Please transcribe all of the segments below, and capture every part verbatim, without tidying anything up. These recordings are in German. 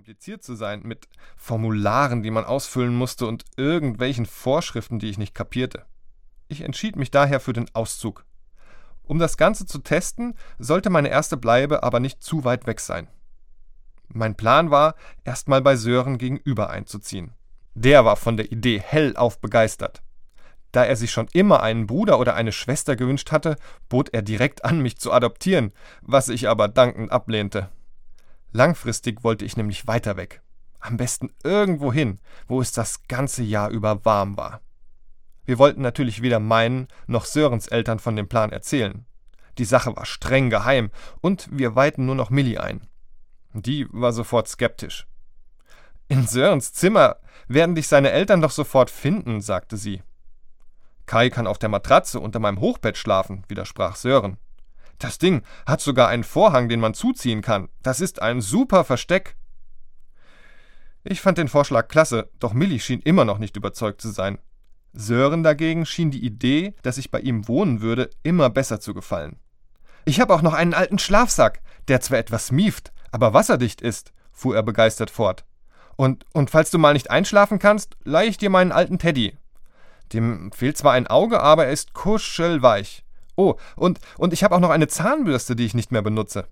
kompliziert zu sein, mit Formularen, die man ausfüllen musste und irgendwelchen Vorschriften, die ich nicht kapierte. Ich entschied mich daher für den Auszug. Um das Ganze zu testen, sollte meine erste Bleibe aber nicht zu weit weg sein. Mein Plan war, erstmal bei Sören gegenüber einzuziehen. Der war von der Idee hellauf begeistert. Da er sich schon immer einen Bruder oder eine Schwester gewünscht hatte, bot er direkt an, mich zu adoptieren, was ich aber dankend ablehnte. Langfristig wollte ich nämlich weiter weg. Am besten irgendwo hin, wo es das ganze Jahr über warm war. Wir wollten natürlich weder meinen noch Sörens Eltern von dem Plan erzählen. Die Sache war streng geheim und wir weihten nur noch Milli ein. Die war sofort skeptisch. »In Sörens Zimmer werden dich seine Eltern doch sofort finden«, sagte sie. »Kai kann auf der Matratze unter meinem Hochbett schlafen«, widersprach Sören. »Das Ding hat sogar einen Vorhang, den man zuziehen kann. Das ist ein super Versteck.« Ich fand den Vorschlag klasse, doch Milli schien immer noch nicht überzeugt zu sein. Sören dagegen schien die Idee, dass ich bei ihm wohnen würde, immer besser zu gefallen. »Ich habe auch noch einen alten Schlafsack, der zwar etwas mieft, aber wasserdicht ist«, fuhr er begeistert fort. Und, und falls du mal nicht einschlafen kannst, leihe ich dir meinen alten Teddy. Dem fehlt zwar ein Auge, aber er ist kuschelweich. Oh, und, und ich habe auch noch eine Zahnbürste, die ich nicht mehr benutze.«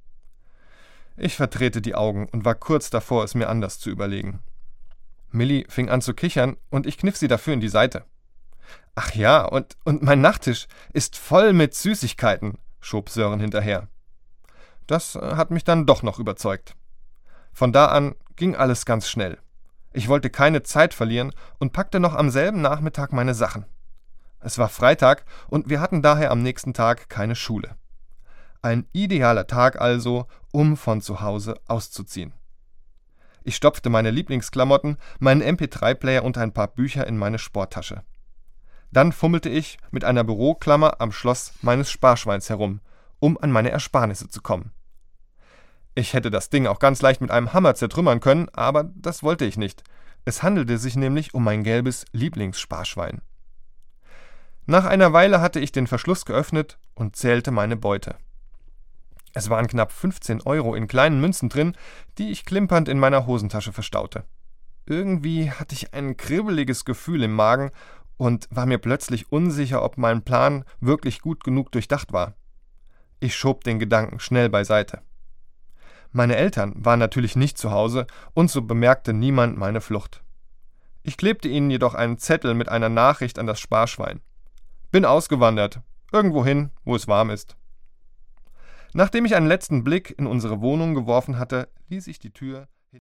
Ich verdrehte die Augen und war kurz davor, es mir anders zu überlegen. Milli fing an zu kichern und ich kniff sie dafür in die Seite. »Ach ja, und, und mein Nachttisch ist voll mit Süßigkeiten«, schob Sören hinterher. Das hat mich dann doch noch überzeugt. Von da an ging alles ganz schnell. Ich wollte keine Zeit verlieren und packte noch am selben Nachmittag meine Sachen. Es war Freitag und wir hatten daher am nächsten Tag keine Schule. Ein idealer Tag also, um von zu Hause auszuziehen. Ich stopfte meine Lieblingsklamotten, meinen M P drei Player und ein paar Bücher in meine Sporttasche. Dann fummelte ich mit einer Büroklammer am Schloss meines Sparschweins herum, um an meine Ersparnisse zu kommen. Ich hätte das Ding auch ganz leicht mit einem Hammer zertrümmern können, aber das wollte ich nicht. Es handelte sich nämlich um mein gelbes Lieblingssparschwein. Nach einer Weile hatte ich den Verschluss geöffnet und zählte meine Beute. Es waren knapp fünfzehn Euro in kleinen Münzen drin, die ich klimpernd in meiner Hosentasche verstaute. Irgendwie hatte ich ein kribbeliges Gefühl im Magen und war mir plötzlich unsicher, ob mein Plan wirklich gut genug durchdacht war. Ich schob den Gedanken schnell beiseite. Meine Eltern waren natürlich nicht zu Hause und so bemerkte niemand meine Flucht. Ich klebte ihnen jedoch einen Zettel mit einer Nachricht an das Sparschwein. »Bin ausgewandert, irgendwohin, wo es warm ist.« Nachdem ich einen letzten Blick in unsere Wohnung geworfen hatte, ließ ich die Tür